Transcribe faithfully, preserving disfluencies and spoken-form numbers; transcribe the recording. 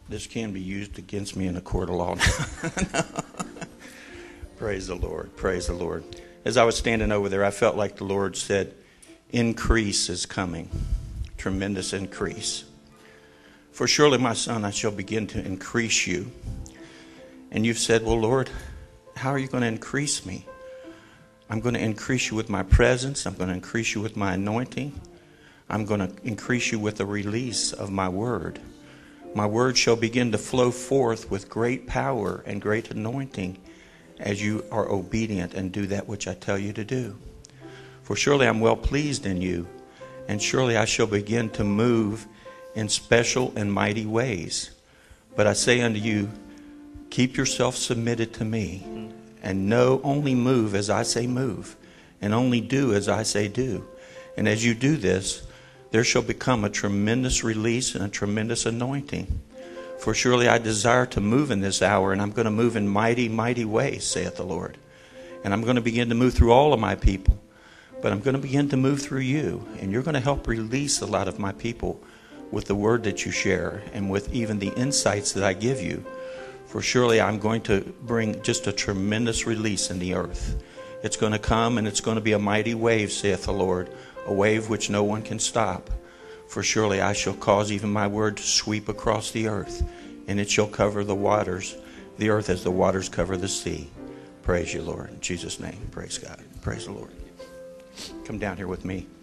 this can be used against me in a court of law. Praise the Lord. Praise the Lord. As I was standing over there, I felt like the Lord said, increase is coming. Tremendous increase. For surely, my son, I shall begin to increase you. And you've said, well, Lord, how are you going to increase me? I'm going to increase you with my presence. I'm going to increase you with my anointing. I'm going to increase you with the release of my word. My word shall begin to flow forth with great power and great anointing as you are obedient and do that which I tell you to do. For surely I'm well pleased in you, and surely I shall begin to move in special and mighty ways. But I say unto you, keep yourself submitted to me, and know only move as I say move, and only do as I say do. And as you do this, there shall become a tremendous release and a tremendous anointing. For surely I desire to move in this hour, and I'm going to move in mighty, mighty ways, saith the Lord. And I'm going to begin to move through all of my people, but I'm going to begin to move through you, and you're going to help release a lot of my people with the word that you share and with even the insights that I give you. For surely I'm going to bring just a tremendous release in the earth. It's going to come, and it's going to be a mighty wave, saith the Lord, a wave which no one can stop. For surely I shall cause even my word to sweep across the earth, and it shall cover the waters, the earth as the waters cover the sea. Praise you, Lord. In Jesus' name, praise God. Praise the Lord. Come down here with me.